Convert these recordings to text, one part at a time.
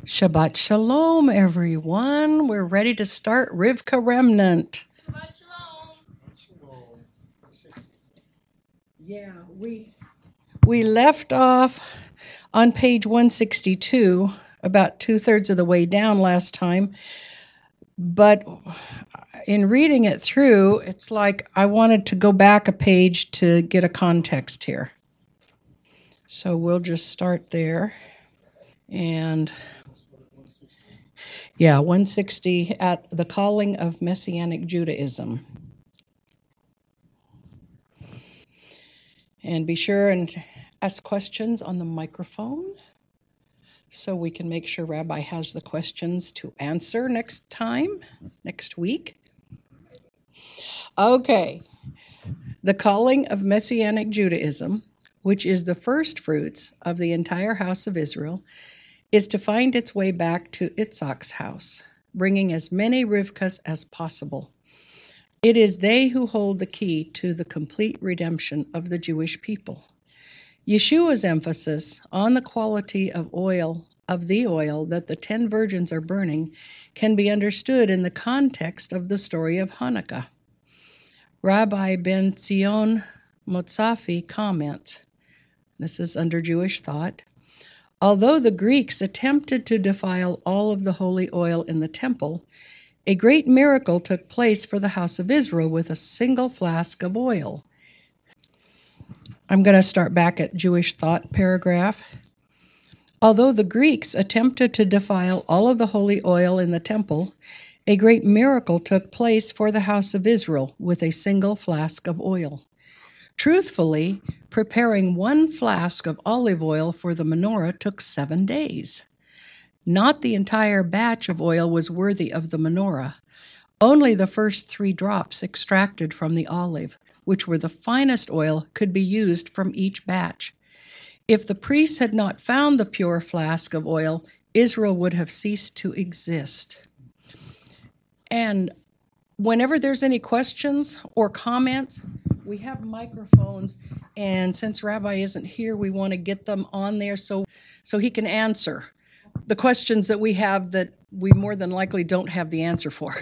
Shabbat Shalom, everyone. We're ready to start Rivka Remnant. Shabbat Shalom. Yeah, we left off on page 162, about 2/3 of the way down last time. But in reading it through, it's like I wanted to go back a page to get a context here. So we'll just start there. And yeah, 160 at the calling of Messianic Judaism. And be sure and ask questions on the microphone so we can make sure Rabbi has the questions to answer next week. Okay. The calling of Messianic Judaism, which is the first fruits of the entire house of Israel, is to find its way back to Yitzhak's house, bringing as many Rivkas as possible. It is they who hold the key to the complete redemption of the Jewish people. Yeshua's emphasis on the quality of the oil that the 10 virgins are burning can be understood in the context of the story of Hanukkah. Rabbi Ben Zion Motzafi comments, this is under Jewish thought, although the Greeks attempted to defile all of the holy oil in the temple, a great miracle took place for the house of Israel with a single flask of oil. I'm going to start back at Jewish thought paragraph. Although the Greeks attempted to defile all of the holy oil in the temple, a great miracle took place for the house of Israel with a single flask of oil. Truthfully, preparing one flask of olive oil for the menorah took 7 days. Not the entire batch of oil was worthy of the menorah. Only the first 3 drops extracted from the olive, which were the finest oil, could be used from each batch. If the priests had not found the pure flask of oil, Israel would have ceased to exist. And whenever there's any questions or comments, we have microphones, and since Rabbi isn't here, we want to get them on there so he can answer the questions that we have that we more than likely don't have the answer for.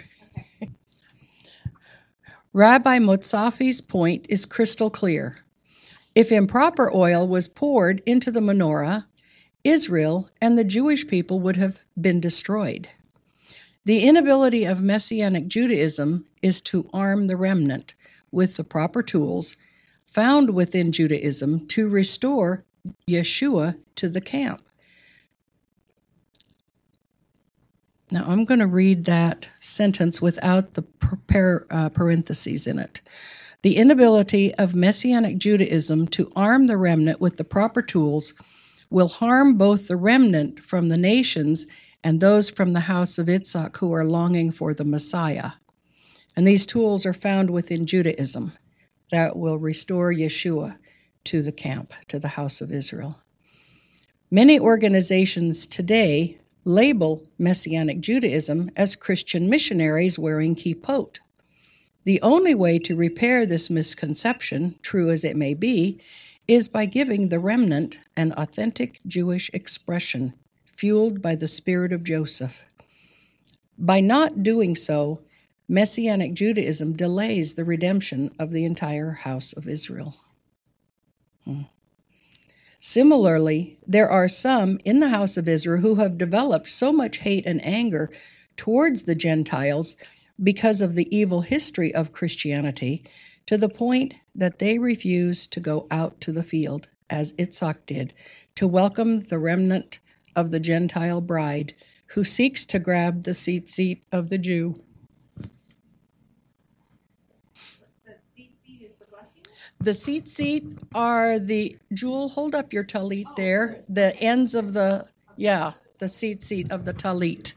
Rabbi Motzafi's point is crystal clear. If improper oil was poured into the menorah, Israel and the Jewish people would have been destroyed. The inability of Messianic Judaism is to arm the remnant with the proper tools found within Judaism to restore Yeshua to the camp. Now, I'm going to read that sentence without the parentheses in it. The inability of Messianic Judaism to arm the remnant with the proper tools will harm both the remnant from the nations and those from the house of Yitzhak who are longing for the Messiah. And these tools are found within Judaism that will restore Yeshua to the camp, to the house of Israel. Many organizations today label Messianic Judaism as Christian missionaries wearing kippot. The only way to repair this misconception, true as it may be, is by giving the remnant an authentic Jewish expression, fueled by the spirit of Joseph. By not doing so, Messianic Judaism delays the redemption of the entire house of Israel. Similarly, there are some in the house of Israel who have developed so much hate and anger towards the Gentiles because of the evil history of Christianity, to the point that they refuse to go out to the field, as Yitzhak did, to welcome the remnant of the Gentile bride who seeks to grab the seat of the Jew. The seat are the, Jewel, hold up your talit there, the ends of the seat of the talit.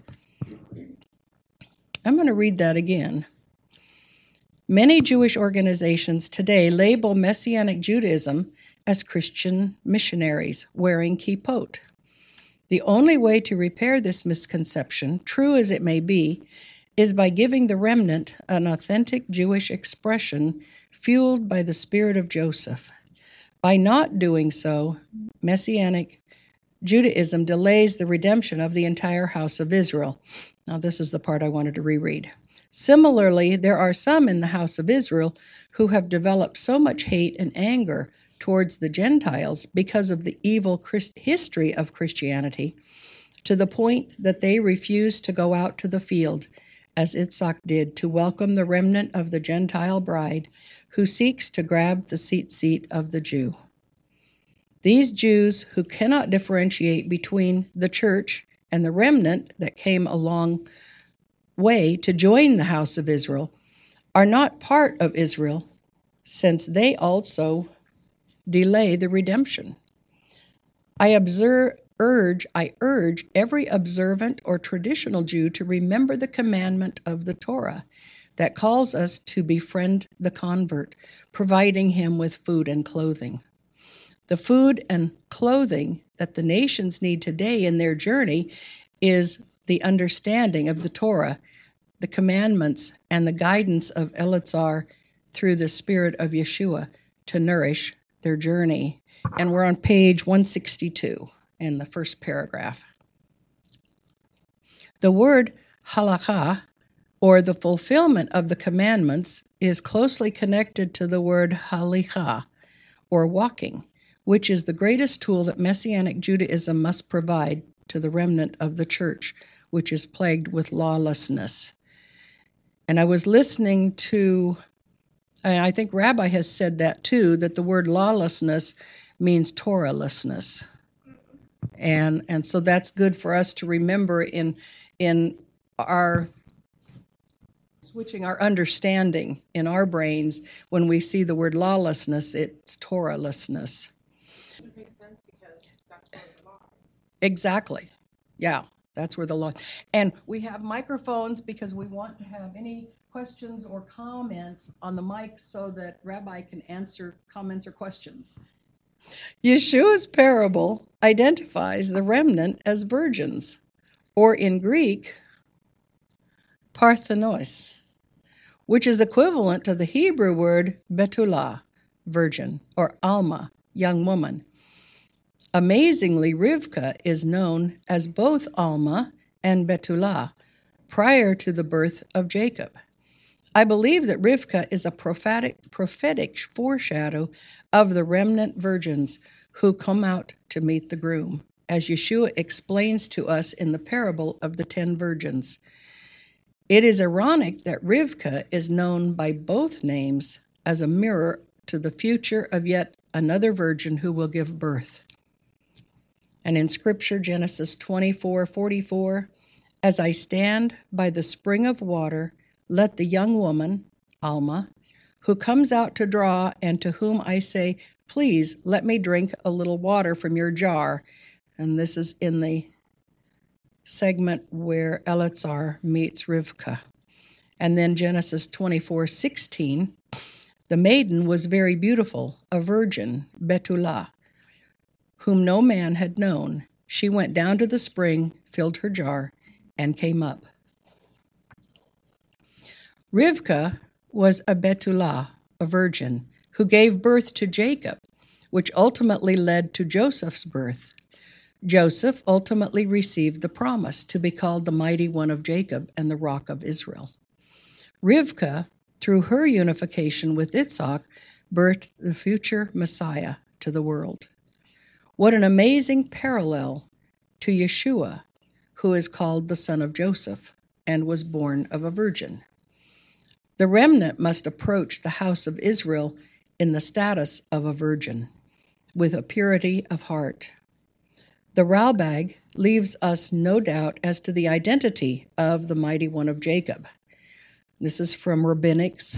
I'm going to read that again. Many Jewish organizations today label Messianic Judaism as Christian missionaries wearing kippot. The only way to repair this misconception, true as it may be, is by giving the remnant an authentic Jewish expression fueled by the spirit of Joseph. By not doing so, Messianic Judaism delays the redemption of the entire house of Israel. Now, this is the part I wanted to reread. Similarly, there are some in the house of Israel who have developed so much hate and anger towards the Gentiles because of the evil history of Christianity, to the point that they refuse to go out to the field, as Yitzhak did, to welcome the remnant of the Gentile bride who seeks to grab the seat of the Jew. These Jews who cannot differentiate between the church and the remnant that came a long way to join the house of Israel are not part of Israel, since they also delay the redemption. I urge every observant or traditional Jew to remember the commandment of the Torah that calls us to befriend the convert, providing him with food and clothing. The food and clothing that the nations need today in their journey is the understanding of the Torah, the commandments, and the guidance of Eleazar through the Spirit of Yeshua to nourish their journey. And we're on page 162 in the first paragraph. The word halakha, or the fulfillment of the commandments, is closely connected to the word halicha, or walking, which is the greatest tool that Messianic Judaism must provide to the remnant of the church, which is plagued with lawlessness. And I was listening to, and I think Rabbi has said that too, that the word lawlessness means Torahlessness. And so that's good for us to remember in our switching our understanding in our brains. When we see the word lawlessness, it's Torahlessness. It makes sense because that's where the law is. Exactly. Yeah, that's where the law. And we have microphones because we want to have any questions or comments on the mic so that Rabbi can answer comments or questions. Yeshua's parable identifies the remnant as virgins, or in Greek, parthenos, which is equivalent to the Hebrew word betulah, virgin, or alma, young woman. Amazingly, Rivka is known as both Alma and Betulah prior to the birth of Jacob. I believe that Rivka is a prophetic foreshadow of the remnant virgins who come out to meet the groom, as Yeshua explains to us in the parable of the 10 virgins. It is ironic that Rivka is known by both names as a mirror to the future of yet another virgin who will give birth. And in Scripture, Genesis 24:44, as I stand by the spring of water, let the young woman, Alma, who comes out to draw and to whom I say, please let me drink a little water from your jar. And this is in the segment where Eleazar meets Rivka. And then Genesis 24:16, the maiden was very beautiful, a virgin, Betulah, whom no man had known. She went down to the spring, filled her jar, and came up. Rivka was a Betulah, a virgin, who gave birth to Jacob, which ultimately led to Joseph's birth. Joseph ultimately received the promise to be called the mighty one of Jacob and the rock of Israel. Rivka, through her unification with Yitzhak, birthed the future Messiah to the world. What an amazing parallel to Yeshua, who is called the son of Joseph and was born of a virgin. The remnant must approach the house of Israel in the status of a virgin, with a purity of heart. The Ralbag leaves us no doubt as to the identity of the mighty one of Jacob. This is from Rabbinics,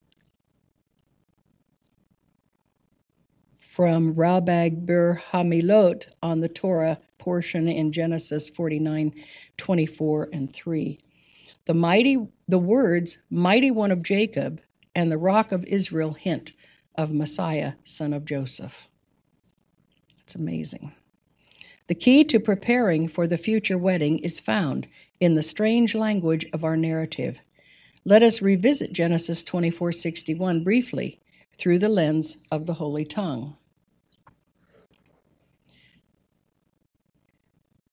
from Ralbag Bir Hamilot on the Torah portion in Genesis 49:24 and 3. The words mighty one of Jacob and the rock of Israel hint of Messiah, son of Joseph. It's amazing. The key to preparing for the future wedding is found in the strange language of our narrative. Let us revisit Genesis 24:61 briefly through the lens of the Holy Tongue.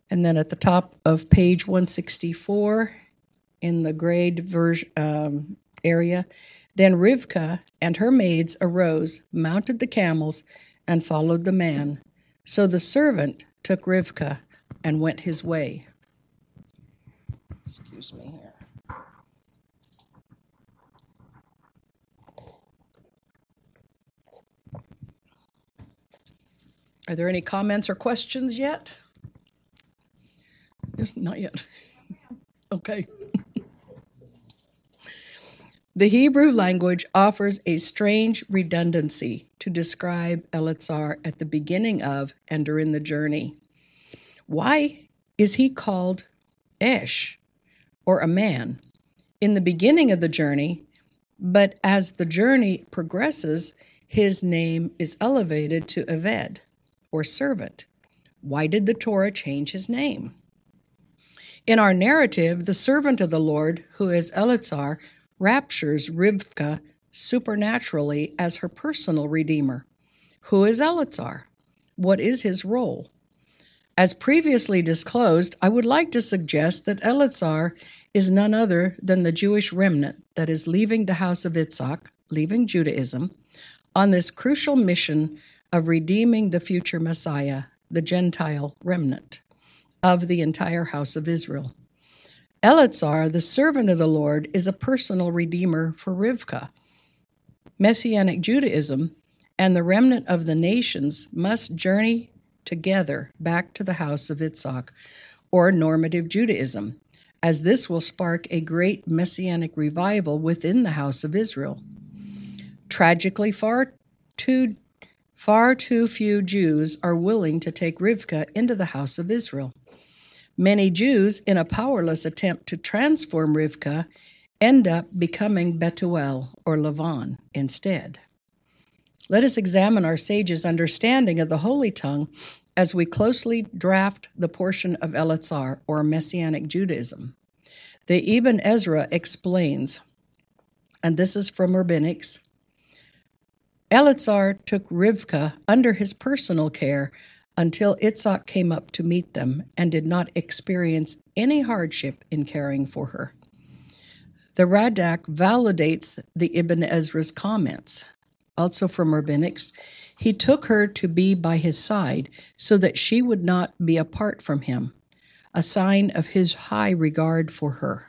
And then at the top of page 164 in the grade area, then Rivkah and her maids arose, mounted the camels, and followed the man. So the servant took Rivkah and went his way. Excuse me here. Are there any comments or questions yet? Yes, not yet. Okay. The Hebrew language offers a strange redundancy to describe Eleazar at the beginning of and during the journey. Why is he called Esh, or a man, in the beginning of the journey, but as the journey progresses, his name is elevated to Eved, or servant? Why did the Torah change his name? In our narrative, the servant of the Lord, who is Eleazar, raptures Rivkah supernaturally as her personal redeemer. Who is Eleazar? What is his role? As previously disclosed, I would like to suggest that Eleazar is none other than the Jewish remnant that is leaving the house of Yitzhak, leaving Judaism, on this crucial mission of redeeming the future Messiah, the Gentile remnant of the entire house of Israel. Eleazar, the servant of the Lord, is a personal redeemer for Rivkah. Messianic Judaism and the remnant of the nations must journey together back to the house of Yitzhak, or normative Judaism, as this will spark a great messianic revival within the house of Israel. Tragically, far too few Jews are willing to take Rivkah into the house of Israel. Many Jews, in a powerless attempt to transform Rivkah, end up becoming Betuel or Lavan instead. Let us examine our sages' understanding of the Holy Tongue as we closely draft the portion of Eleazar, or Messianic Judaism. The Ibn Ezra explains, and this is from Rabbinics, Eleazar took Rivkah under his personal care until Yitzhak came up to meet them and did not experience any hardship in caring for her. The Radak validates the Ibn Ezra's comments. Also from Rabbinics, he took her to be by his side so that she would not be apart from him, a sign of his high regard for her.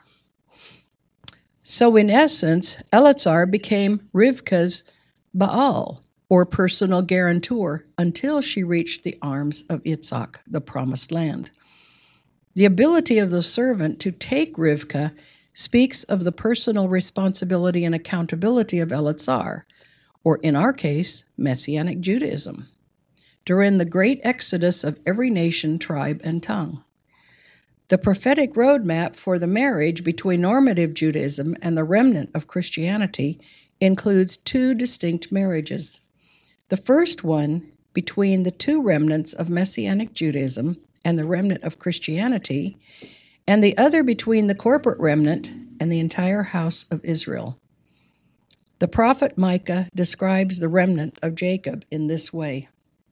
So in essence, Eleazar became Rivkah's Baal, or personal guarantor, until she reached the arms of Yitzhak, the promised land. The ability of the servant to take Rivkah speaks of the personal responsibility and accountability of Eleazar, or in our case, Messianic Judaism, during the great exodus of every nation, tribe, and tongue. The prophetic roadmap for the marriage between normative Judaism and the remnant of Christianity includes two distinct marriages. The first one between the two remnants of Messianic Judaism and the remnant of Christianity, and the other between the corporate remnant and the entire house of Israel. The prophet Micah describes the remnant of Jacob in this way.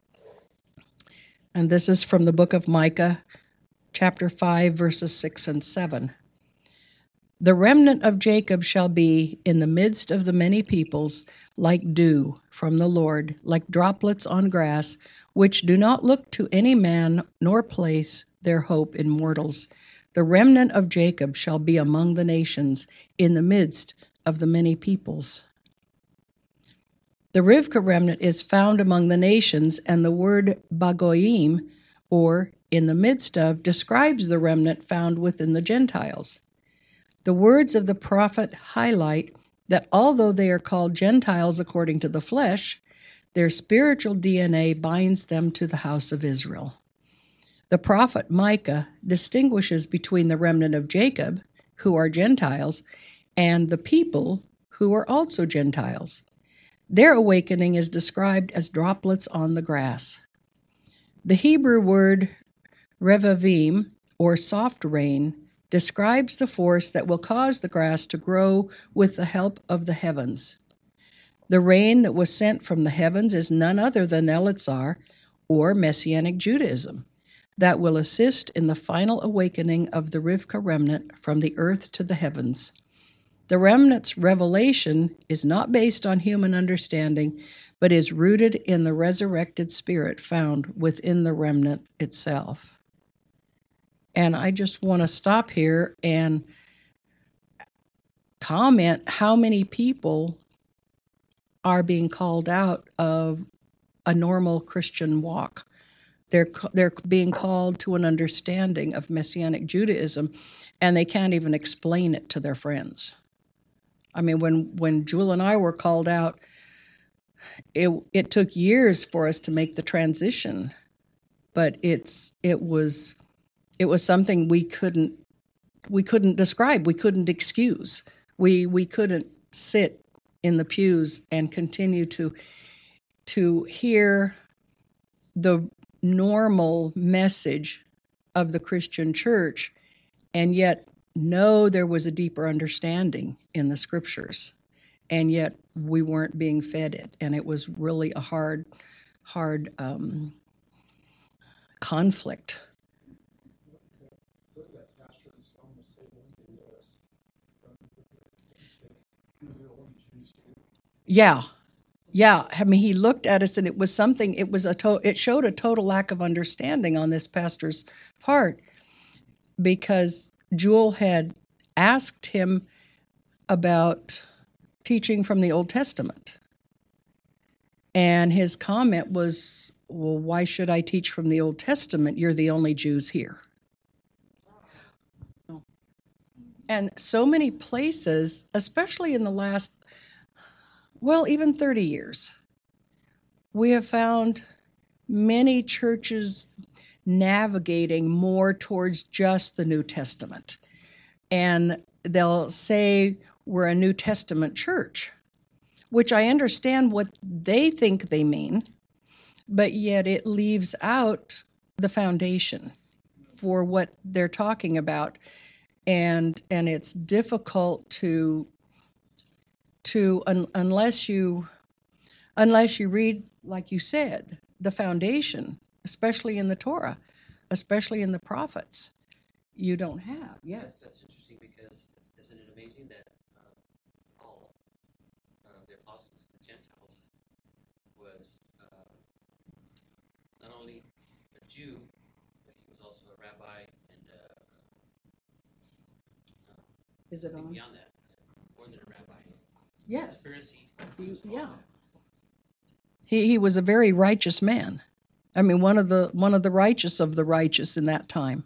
And this is from the book of Micah, chapter 5, verses 6 and 7. The remnant of Jacob shall be in the midst of the many peoples, like dew from the Lord, like droplets on grass, which do not look to any man nor place their hope in mortals. The remnant of Jacob shall be among the nations, in the midst of the many peoples. The Rivkah remnant is found among the nations, and the word Bagoyim, or in the midst of, describes the remnant found within the Gentiles. The words of the prophet highlight that although they are called Gentiles according to the flesh, their spiritual DNA binds them to the house of Israel. The prophet Micah distinguishes between the remnant of Jacob, who are Gentiles, and the people who are also Gentiles. Their awakening is described as droplets on the grass. The Hebrew word revavim, or soft rain, describes the force that will cause the grass to grow with the help of the heavens. The rain that was sent from the heavens is none other than Eleazar, or Messianic Judaism. that will assist in the final awakening of the Rivka remnant from the earth to the heavens. The remnant's revelation is not based on human understanding, but is rooted in the resurrected spirit found within the remnant itself. And I just want to stop here and comment how many people are being called out of a normal Christian walk. They're being called to an understanding of Messianic Judaism, and they can't even explain it to their friends. I mean, when Jewel and I were called out, it took years for us to make the transition, but it was something we couldn't describe, we couldn't excuse. We couldn't sit in the pews and continue to hear the normal message of the Christian church and yet know there was a deeper understanding in the scriptures, and yet we weren't being fed it, and it was really a hard conflict. Yeah. I mean, he looked at us, and it was something. It showed a total lack of understanding on this pastor's part, because Jewel had asked him about teaching from the Old Testament, and his comment was, "Well, why should I teach from the Old Testament? You're the only Jews here." And so many places, especially in the last, well, even 30 years, we have found many churches navigating more towards just the New Testament. And they'll say we're a New Testament church, which I understand what they think they mean, but yet it leaves out the foundation for what they're talking about. And it's difficult to unless you read, like you said, the foundation, especially in the Torah, especially in the prophets, you don't have. Yes. That's interesting, because isn't it amazing that Paul, the apostle to the Gentiles, was not only a Jew, but he was also a rabbi, and Is it on? beyond that, more than a rabbi. Yes. He was a Pharisee. Yeah. He was a very righteous man. I mean, one of the righteous of the righteous in that time.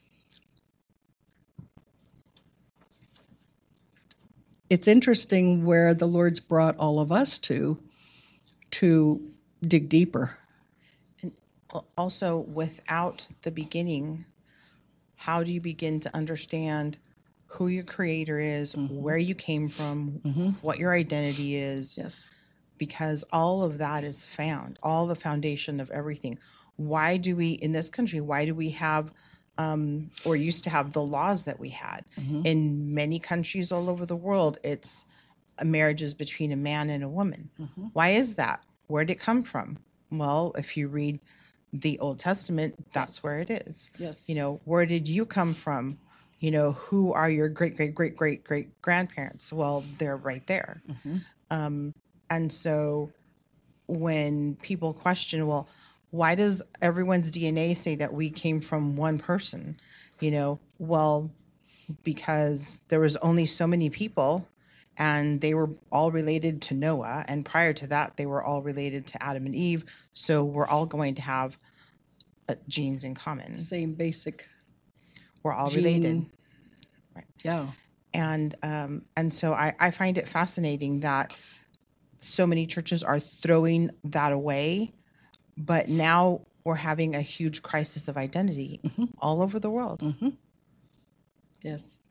It's interesting where the Lord's brought all of us to dig deeper. And also, without the beginning, how do you begin to understand who your creator is, where you came from, what your identity is? Yes. Because all of that is found, all the foundation of everything. Why do we, in this country, have, or used to have, the laws that we had? In many countries all over the world, it's marriages between a man and a woman. Why is that? Where did it come from? Well, if you read the Old Testament, that's where it is. Yes. You know, where did you come from? You know, who are your great grandparents? Well, they're right there. And so when people question, well, why does everyone's DNA say that we came from one person? You know, well, because there was only so many people, and they were all related to Noah. And prior to that, they were all related to Adam and Eve. So we're all going to have genes in common. Same basic. We're all gene. related. Right. Yeah. And so I find it fascinating that so many churches are throwing that away, but now we're having a huge crisis of identity all over the world. Yes.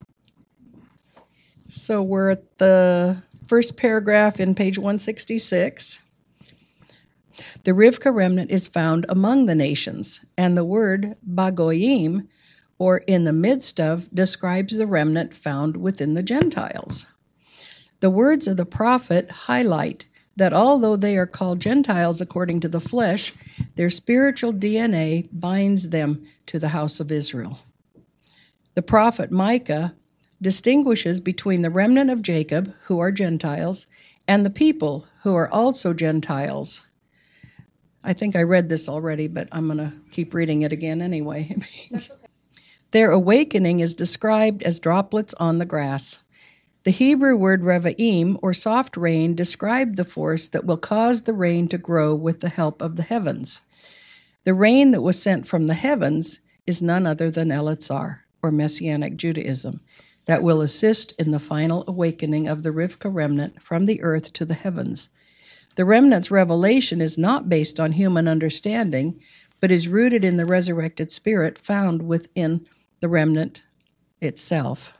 So we're at the first paragraph in page 166. The Rivka remnant is found among the nations, and the word bagoyim, or in the midst of, describes the remnant found within the Gentiles. The words of the prophet highlight that although they are called Gentiles according to the flesh, their spiritual DNA binds them to the house of Israel. The prophet Micah distinguishes between the remnant of Jacob, who are Gentiles, and the people, who are also Gentiles. I think I read this already, but I'm going to keep reading it again anyway. Their awakening is described as droplets on the grass. The Hebrew word revaim, or soft rain, described the force that will cause the rain to grow with the help of the heavens. The rain that was sent from the heavens is none other than Eleazar, or Messianic Judaism, that will assist in the final awakening of the Rivka remnant from the earth to the heavens. The remnant's revelation is not based on human understanding, but is rooted in the resurrected spirit found within the remnant itself.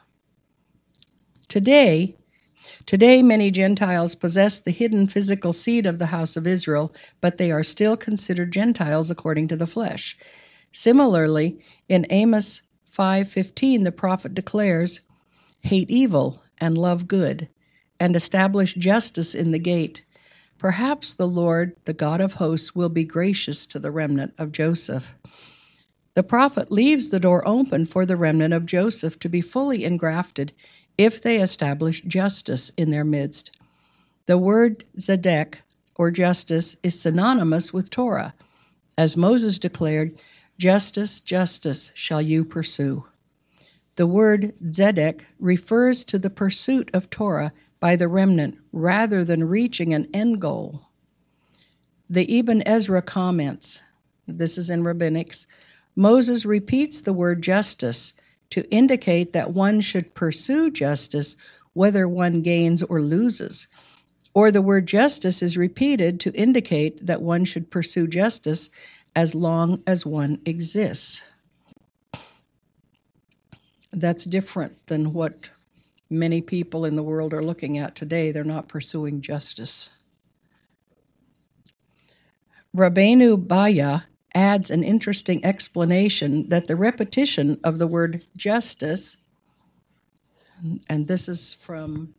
Today, many Gentiles possess the hidden physical seed of the house of Israel, but they are still considered Gentiles according to the flesh. Similarly, in Amos 5:15, the prophet declares, "Hate evil and love good, and establish justice in the gate. Perhaps the Lord, the God of hosts, will be gracious to the remnant of Joseph." The prophet leaves the door open for the remnant of Joseph to be fully engrafted if they establish justice in their midst. The word zedek, or justice, is synonymous with Torah. As Moses declared, "Justice, justice shall you pursue." The word zedek refers to the pursuit of Torah by the remnant rather than reaching an end goal. The Ibn Ezra comments, this is in Rabbinics, Moses repeats the word justice to indicate that one should pursue justice whether one gains or loses. Or the word justice is repeated to indicate that one should pursue justice as long as one exists. That's different than what many people in the world are looking at today. They're not pursuing justice. Rabbeinu Baya adds an interesting explanation that the repetition of the word justice, and this is from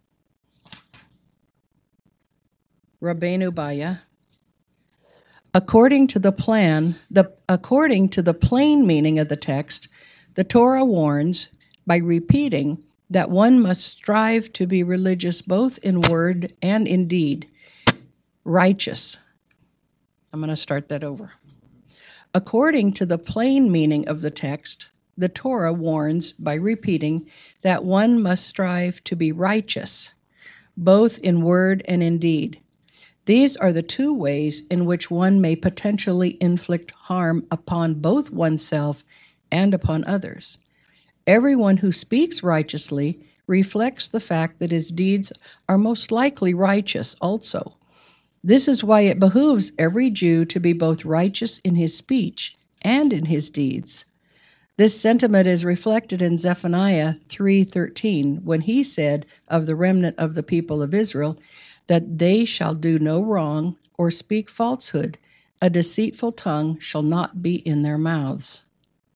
Rabbeinu Baya, according to the plain meaning of the text, the Torah warns by repeating that one must strive to be religious both in word and in deed, righteous. I'm going to start that over. According to the plain meaning of the text, the Torah warns by repeating that one must strive to be righteous, both in word and in deed. These are the two ways in which one may potentially inflict harm upon both oneself and upon others. Everyone who speaks righteously reflects the fact that his deeds are most likely righteous also. This is why it behooves every Jew to be both righteous in his speech and in his deeds. This sentiment is reflected in Zephaniah 3:13, when he said of the remnant of the people of Israel that they shall do no wrong or speak falsehood. A deceitful tongue shall not be in their mouths.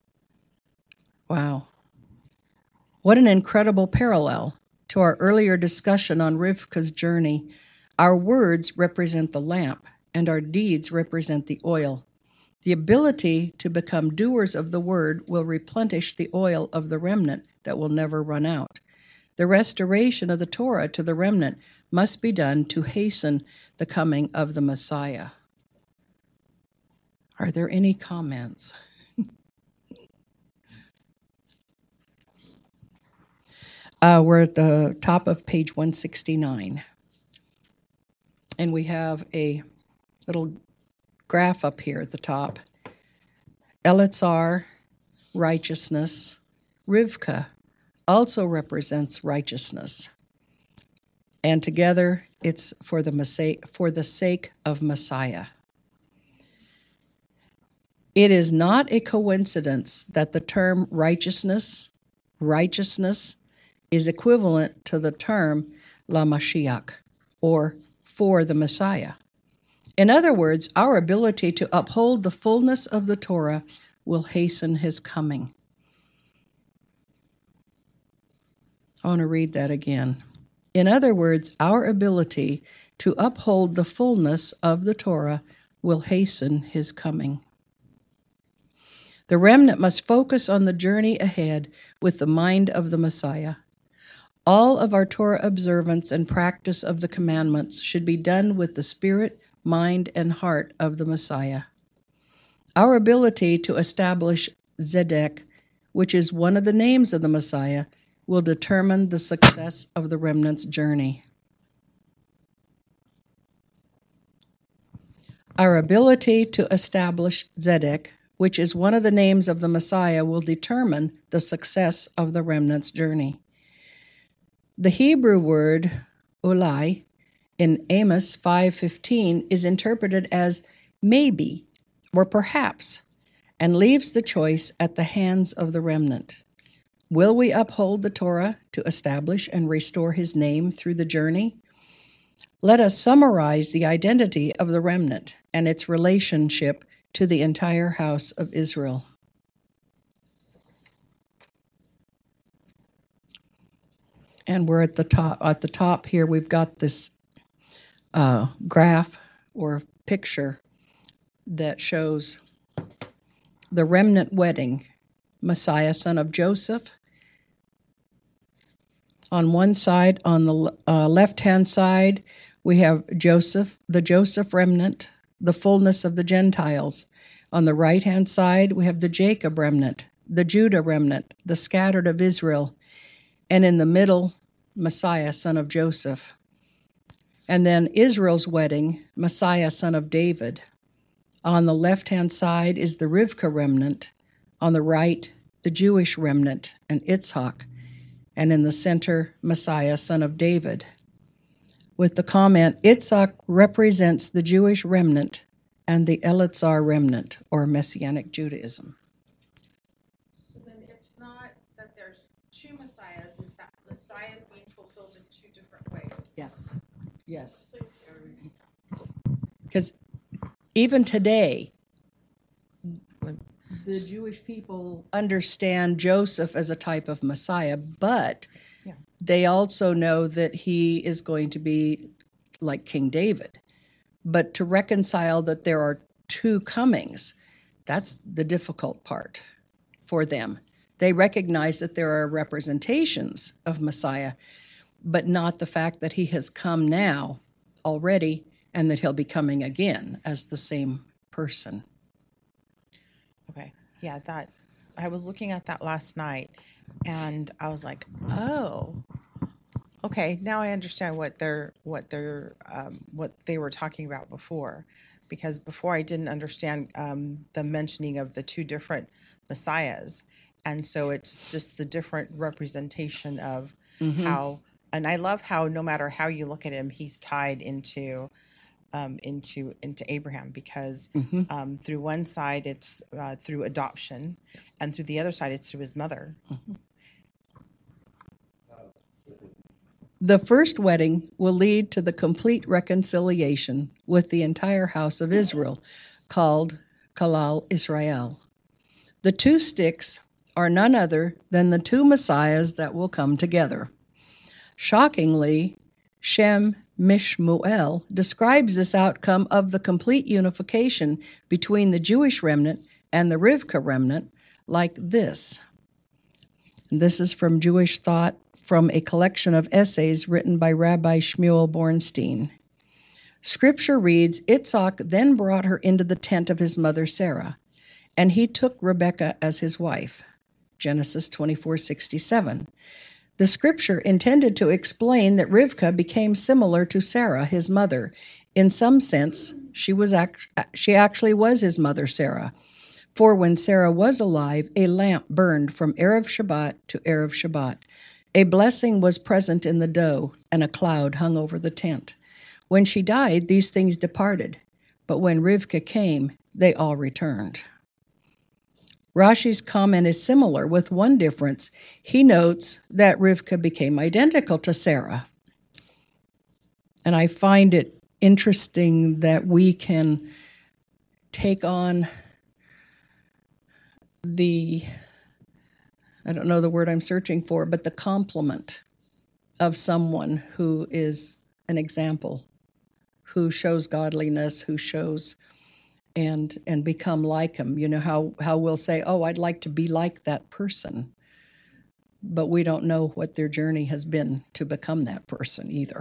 Wow. What an incredible parallel to our earlier discussion on Rivka's journey. Our words represent the lamp, and our deeds represent the oil. The ability to become doers of the word will replenish the oil of the remnant that will never run out. The restoration of the Torah to the remnant must be done to hasten the coming of the Messiah. Are there any comments? We're at the top of page 169. And we have a little graph up here at the top. Eleazar, righteousness. Rivka also represents righteousness. And together, it's for the sake of Messiah. It is not a coincidence that the term righteousness is equivalent to the term La Mashiach, or for the Messiah. In other words, our ability to uphold the fullness of the Torah will hasten his coming. I want to read that again. In other words, our ability to uphold the fullness of the Torah will hasten his coming. The remnant must focus on the journey ahead with the mind of the Messiah. All of our Torah observance and practice of the commandments should be done with the spirit, mind, and heart of the Messiah. Our ability to establish Zedek, which is one of the names of the Messiah, will determine the success of the remnant's journey. Our ability to establish Zedek, which is one of the names of the Messiah, will determine the success of the remnant's journey. The Hebrew word ulai in Amos 5:15 is interpreted as maybe or perhaps and leaves the choice at the hands of the remnant. Will we uphold the Torah to establish and restore his name through the journey? Let us summarize the identity of the remnant and its relationship to the entire house of Israel. And we're at the top. At the top here, we've got this graph or picture that shows the remnant wedding, Messiah, son of Joseph. On one side, on the left-hand side, we have Joseph, the Joseph remnant, the fullness of the Gentiles. On the right-hand side, we have the Jacob remnant, the Judah remnant, the scattered of Israel. And in the middle, Messiah, son of Joseph. And then Israel's wedding, Messiah, son of David. On the left-hand side is the Rivka remnant. On the right, the Jewish remnant and Yitzhak. And in the center, Messiah, son of David. With the comment, Yitzhak represents the Jewish remnant and the Eleazar remnant, or Messianic Judaism. So then it's not that there's two Messiahs, it's that Messiah is being fulfilled in two different ways. Yes, yes. Because even today, the Jewish people understand Joseph as a type of Messiah, but they also know that he is going to be like King David. But to reconcile that there are two comings, that's the difficult part for them. They recognize that there are representations of Messiah, but not the fact that he has come now already and that he'll be coming again as the same person. Okay. Yeah, that I was looking at that last night and I was like, oh, okay, now I understand what they were talking about before, because before I didn't understand the mentioning of the two different messiahs, and so it's just the different representation of how. And I love how no matter how you look at him, he's tied into Abraham, because through one side it's through adoption, and through the other side it's through his mother. The first wedding will lead to the complete reconciliation with the entire house of Israel, called Kalal Israel. The two sticks are none other than the two messiahs that will come together. Shockingly, Shem Mishmuel describes this outcome of the complete unification between the Jewish remnant and the Rivka remnant like this. This is from Jewish Thought, from a collection of essays written by Rabbi Shmuel Bornstein. Scripture reads, Yitzhak then brought her into the tent of his mother Sarah, and he took Rebekah as his wife. Genesis 24:67. The scripture intended to explain that Rivka became similar to Sarah, his mother. In some sense, she actually was his mother Sarah. For when Sarah was alive, a lamp burned from Erev Shabbat to Erev Shabbat. A blessing was present in the dough, and a cloud hung over the tent. When she died, these things departed, but when Rivka came, they all returned. Rashi's comment is similar, with one difference. He notes that Rivka became identical to Sarah. And I find it interesting that we can take on I don't know the word I'm searching for, but the complement of someone who is an example who shows godliness, who shows and become like him. You know how we'll say, "Oh, I'd like to be like that person," but we don't know what their journey has been to become that person either.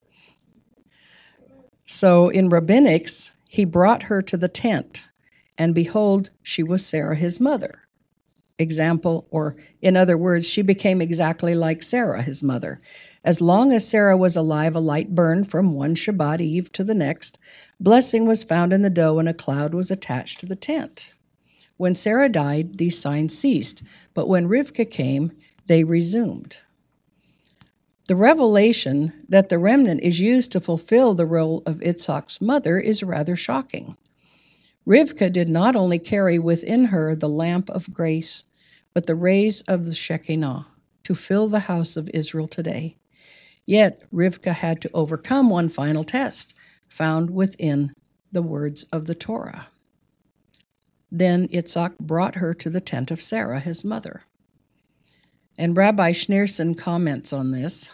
So in rabbinics, he brought her to the tent, and behold, she was Sarah, his mother. Example, or in other words, she became exactly like Sarah, his mother. As long as Sarah was alive, a light burned from one Shabbat eve to the next. Blessing was found in the dough, and a cloud was attached to the tent. When Sarah died, these signs ceased, but when Rivkah came, they resumed. The revelation that the remnant is used to fulfill the role of Yitzhak's mother is rather shocking. Rivkah did not only carry within her the lamp of grace, but the rays of the Shekinah to fill the house of Israel today. Yet Rivkah had to overcome one final test found within the words of the Torah. Then Yitzhak brought her to the tent of Sarah, his mother. And Rabbi Schneerson comments on this.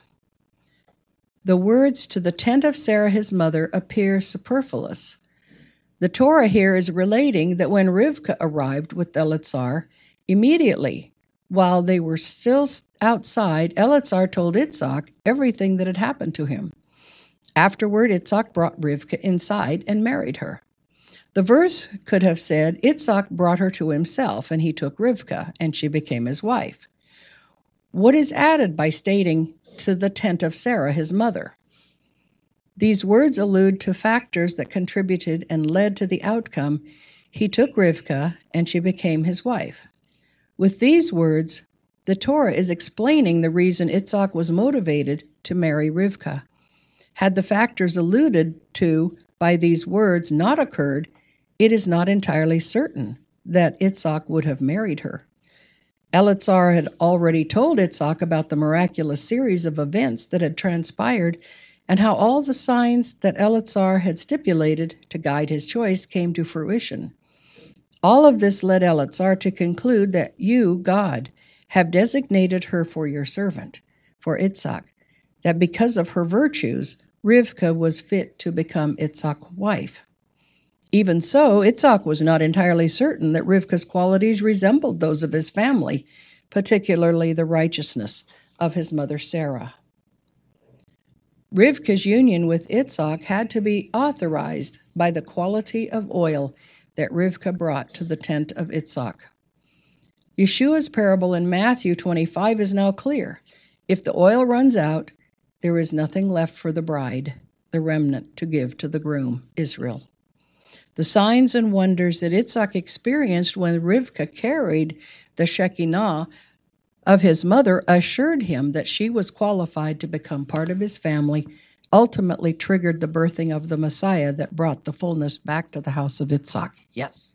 The words "to the tent of Sarah, his mother" appear superfluous. The Torah here is relating that when Rivkah arrived with Eleazar, immediately, while they were still outside, Eleazar told Yitzhak everything that had happened to him. Afterward, Yitzhak brought Rivkah inside and married her. The verse could have said, Yitzhak brought her to himself, and he took Rivkah, and she became his wife. What is added by stating, "to the tent of Sarah, his mother"? These words allude to factors that contributed and led to the outcome. He took Rivkah, and she became his wife. With these words, the Torah is explaining the reason Yitzhak was motivated to marry Rivkah. Had the factors alluded to by these words not occurred, it is not entirely certain that Yitzhak would have married her. Eleazar had already told Yitzhak about the miraculous series of events that had transpired and how all the signs that Eleazar had stipulated to guide his choice came to fruition. All of this led Eleazar to conclude that you, God, have designated her for your servant, for Yitzhak, that because of her virtues, Rivkah was fit to become Yitzhak's wife. Even so, Yitzhak was not entirely certain that Rivkah's qualities resembled those of his family, particularly the righteousness of his mother Sarah. Rivkah's union with Yitzhak had to be authorized by the quality of oil that Rivkah brought to the tent of Yitzhak. Yeshua's parable in Matthew 25 is now clear. If the oil runs out, there is nothing left for the bride, the remnant, to give to the groom, Israel. The signs and wonders that Yitzhak experienced when Rivkah carried the Shekinah of his mother assured him that she was qualified to become part of his family, ultimately triggered the birthing of the Messiah that brought the fullness back to the house of Yitzhak. Yes.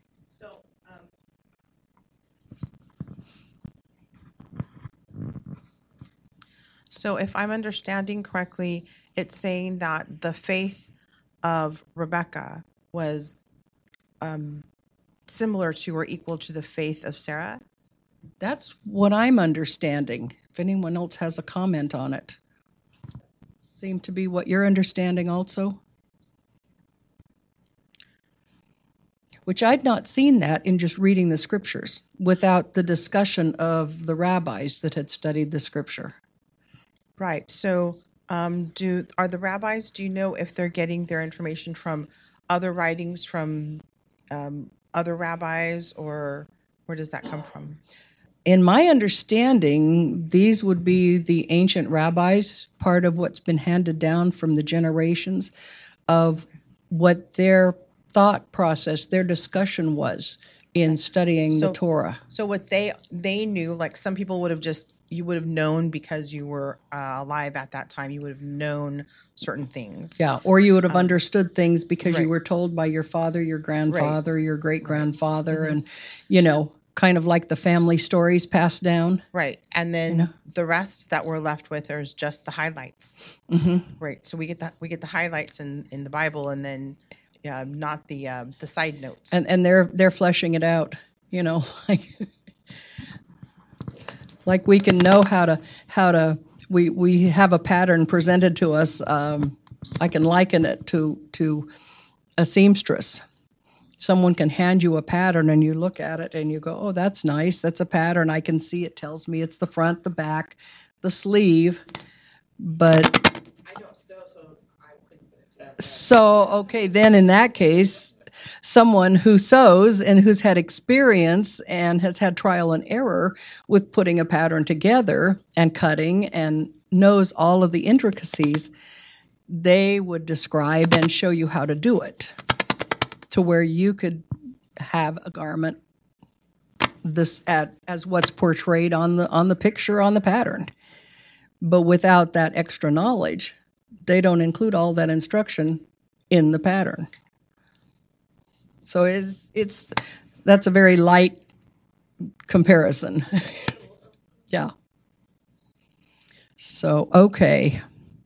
So if I'm understanding correctly, it's saying that the faith of Rebecca was similar to or equal to the faith of Sarah? That's what I'm understanding. If anyone else has a comment on it. Seem to be what you're understanding also? Which I'd not seen that in just reading the scriptures without the discussion of the rabbis that had studied the scripture. Right. So are the rabbis, do you know if they're getting their information from other writings from other rabbis, or where does that come from? In my understanding, these would be the ancient rabbis, part of what's been handed down from the generations of what their thought process, their discussion was in studying the Torah. So what they knew, like some people would have just, you would have known because you were alive at that time, you would have known certain things. Yeah, or you would have understood things because right. you were told by your father, your grandfather, your great-grandfather, Right. and, kind of like the family stories passed down. Right. And then the rest that we're left with is just the highlights. Mm-hmm. Right. So we get the highlights in the Bible, and then not the side notes. And they're fleshing it out, like we can know how to we have a pattern presented to us. I can liken it to to a seamstress. Someone can hand you a pattern and you look at it and you go, oh, that's nice. That's a pattern. I can see it tells me it's the front, the back, the sleeve. But I don't sew, so I couldn't put it together. so, okay, then in that case, someone who sews and who's had experience and has had trial and error with putting a pattern together and cutting and knows all of the intricacies, they would describe and show you how to do it to where you could have a garment as what's portrayed on the picture on the pattern. But without that extra knowledge, they don't include all that instruction in the pattern. So that's a very light comparison. Yeah. So, okay.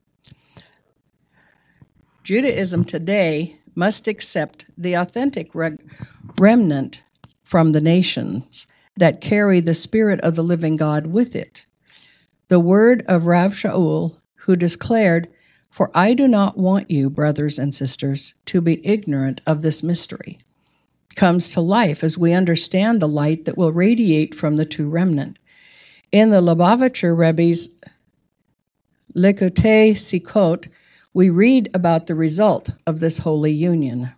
Judaism today must accept the authentic remnant from the nations that carry the Spirit of the living God with it. The word of Rav Shaul, who declared, "For I do not want you, brothers and sisters, to be ignorant of this mystery," comes to life as we understand the light that will radiate from the true remnant. In the Lubavitcher Rebbe's Likutei Sikot, we read about the result of this holy union.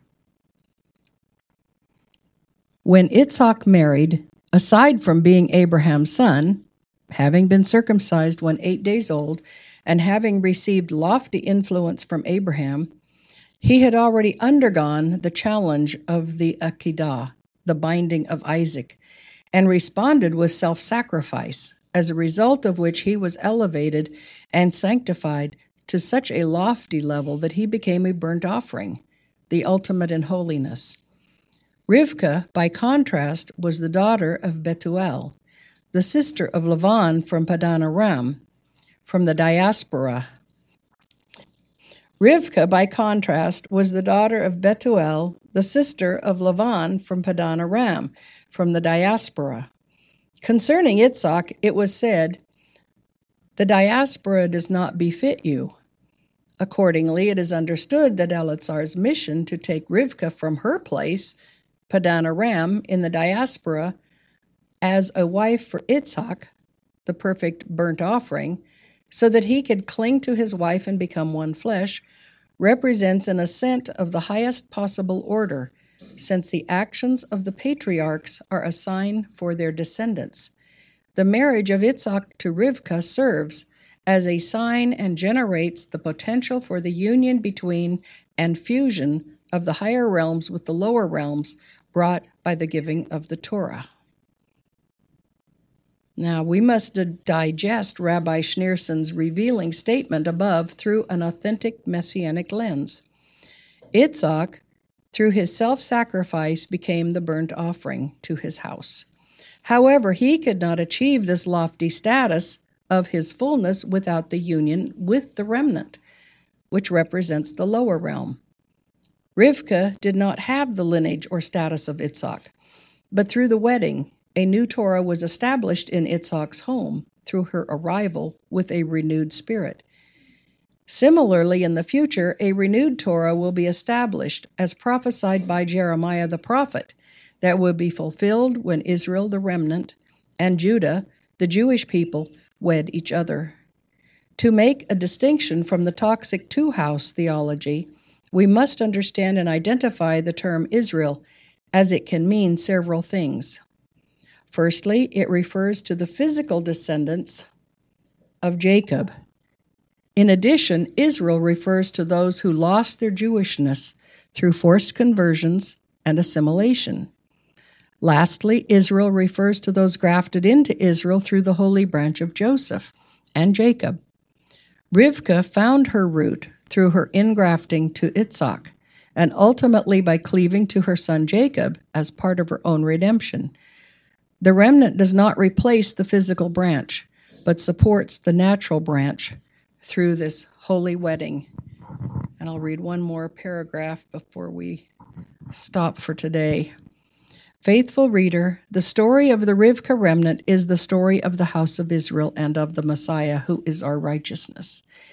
When Yitzhak married, aside from being Abraham's son, having been circumcised when 8 days old, and having received lofty influence from Abraham, he had already undergone the challenge of the Akedah, the binding of Isaac, and responded with self-sacrifice, as a result of which he was elevated and sanctified to such a lofty level that he became a burnt offering, the ultimate in holiness. Rivka, by contrast, was the daughter of Bethuel, the sister of Lavan from Padan Aram, from the diaspora. Rivka, by contrast, was the daughter of Bethuel, the sister of Lavan from Padan Aram, from the diaspora. Concerning Yitzhak, it was said, "The diaspora does not befit you." Accordingly, it is understood that Eleazar's mission to take Rivka from her place, Padan Aram, in the diaspora, as a wife for Yitzhak, the perfect burnt offering, so that he could cling to his wife and become one flesh, represents an ascent of the highest possible order, since the actions of the patriarchs are a sign for their descendants. The marriage of Yitzhak to Rivka serves as a sign and generates the potential for the union between and fusion of the higher realms with the lower realms brought by the giving of the Torah. Now, we must digest Rabbi Schneerson's revealing statement above through an authentic messianic lens. Yitzhak, through his self-sacrifice, became the burnt offering to his house. However, he could not achieve this lofty status of his fullness without the union with the remnant, which represents the lower realm. Rivka did not have the lineage or status of Yitzhak, but through the wedding, a new Torah was established in Yitzhak's home through her arrival with a renewed spirit. Similarly, in the future, a renewed Torah will be established, as prophesied by Jeremiah the prophet, that will be fulfilled when Israel, the remnant, and Judah, the Jewish people, wed each other. To make a distinction from the toxic two-house theology, we must understand and identify the term Israel, as it can mean several things. Firstly, it refers to the physical descendants of Jacob. In addition, Israel refers to those who lost their Jewishness through forced conversions and assimilation. Lastly, Israel refers to those grafted into Israel through the holy branch of Joseph and Jacob. Rivka found her root through her ingrafting to Yitzhak, and ultimately by cleaving to her son Jacob as part of her own redemption. The remnant does not replace the physical branch, but supports the natural branch through this holy wedding. And I'll read one more paragraph before we stop for today. Faithful reader, the story of the Rivka remnant is the story of the house of Israel and of the Messiah, who is our righteousness.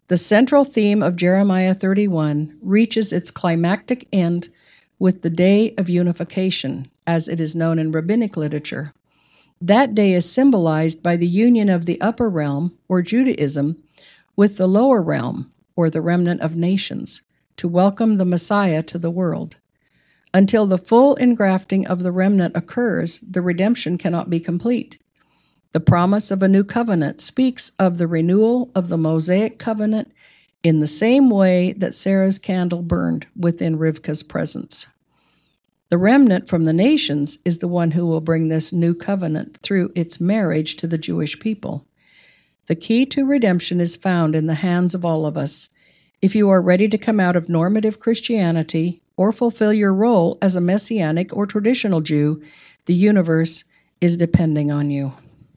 The central theme of Jeremiah 31 reaches its climactic end with the Day of Unification, as it is known in rabbinic literature. That day is symbolized by the union of the upper realm, or Judaism, with the lower realm, or the remnant of nations, to welcome the Messiah to the world. Until the full engrafting of the remnant occurs, the redemption cannot be complete. The promise of a new covenant speaks of the renewal of the Mosaic covenant in the same way that Sarah's candle burned within Rivka's presence. The remnant from the nations is the one who will bring this new covenant through its marriage to the Jewish people. The key to redemption is found in the hands of all of us. If you are ready to come out of normative Christianity or fulfill your role as a Messianic or traditional Jew, the universe is depending on you.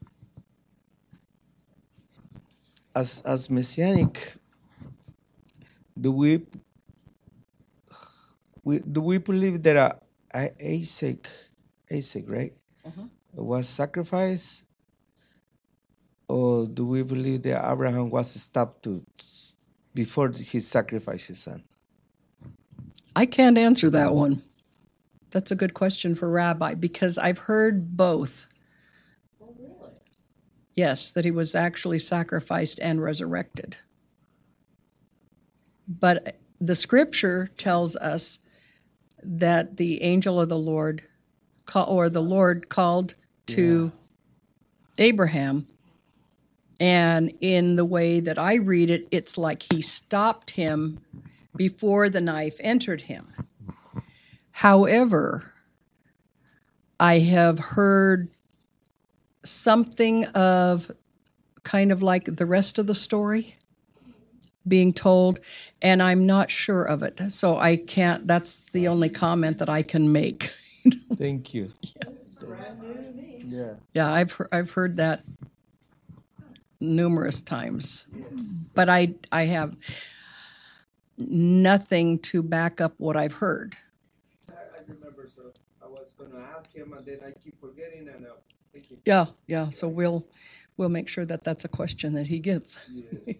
As Messianic, do we believe that Isaac, right, was sacrificed, or do we believe that Abraham was stopped before he sacrificed his son? I can't answer that one. That's a good question for Rabbi, because I've heard both. Oh, really? Yes, that he was actually sacrificed and resurrected. But the scripture tells us that the angel of the Lord, or the Lord called to Abraham, and in the way that I read it, it's like he stopped him before the knife entered him. However, I have heard something of kind of like the rest of the story being told, and I'm not sure of it. So I can't, that's the only comment that I can make. Thank you. Yeah, I've heard that numerous times, but I have nothing to back up what I've heard. I remember, so I was going to ask him, and then I keep forgetting, and thank you. Yeah. So we'll make sure that that's a question that he gets. Yes.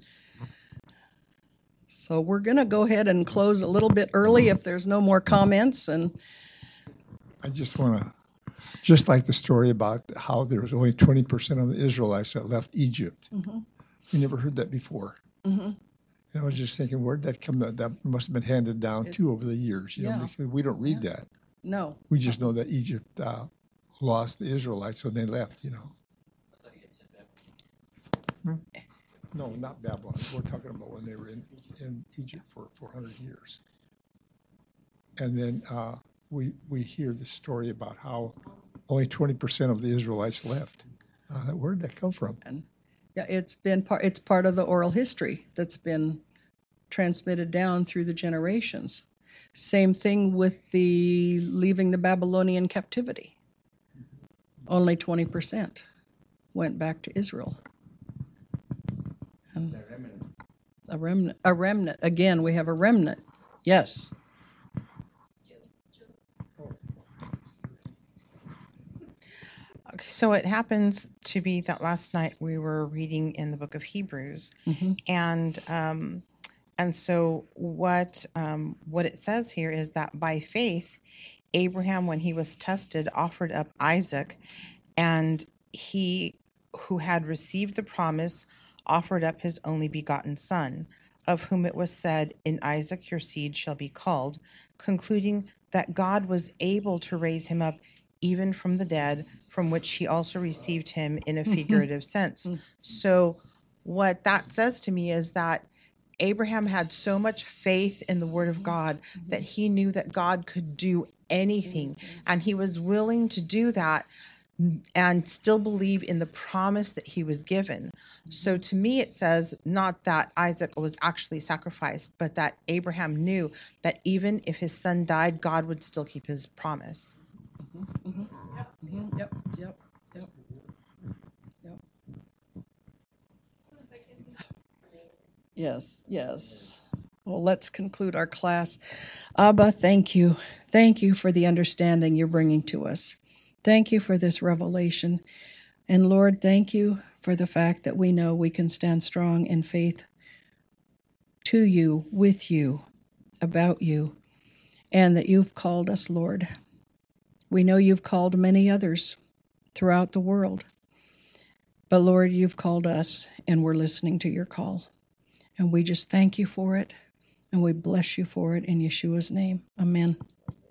So we're going to go ahead and close a little bit early if there's no more comments. And I just want to, just like the story about how there was only 20% of the Israelites that left Egypt. We never heard that before. And I was just thinking, where'd that come? That must have been handed down too over the years, you know, because we don't read that. no, We just know that Egypt lost the Israelites when they left, you know. I thought he had said that. No, not Babylon. We're talking about when they were in Egypt for 400 years. And then we hear the story about how only 20% of the Israelites left. Where'd that come from? yeah, it's part of the oral history that's been transmitted down through the generations. Same thing with the leaving the Babylonian captivity. Only 20% went back to Israel. And a remnant. Again, we have a remnant. Yes. Okay, so it happens to be that last night we were reading in the book of Hebrews, and so what it says here is that by faith, Abraham, when he was tested, offered up Isaac, and he who had received the promise offered up his only begotten son, of whom it was said, "In Isaac your seed shall be called," concluding that God was able to raise him up even from the dead, from which he also received him in a figurative sense. So what that says to me is that Abraham had so much faith in the word of God that he knew that God could do anything, and he was willing to do that and still believe in the promise that he was given. So to me, it says not that Isaac was actually sacrificed, but that Abraham knew that even if his son died, God would still keep his promise. Yep. Yes. Well, let's conclude our class. Abba, thank you. Thank you for the understanding you're bringing to us. Thank you for this revelation. And Lord, thank you for the fact that we know we can stand strong in faith to you, with you, about you, and that you've called us, Lord. We know you've called many others throughout the world, but Lord, you've called us, and we're listening to your call. And we just thank you for it, and we bless you for it in Yeshua's name. Amen.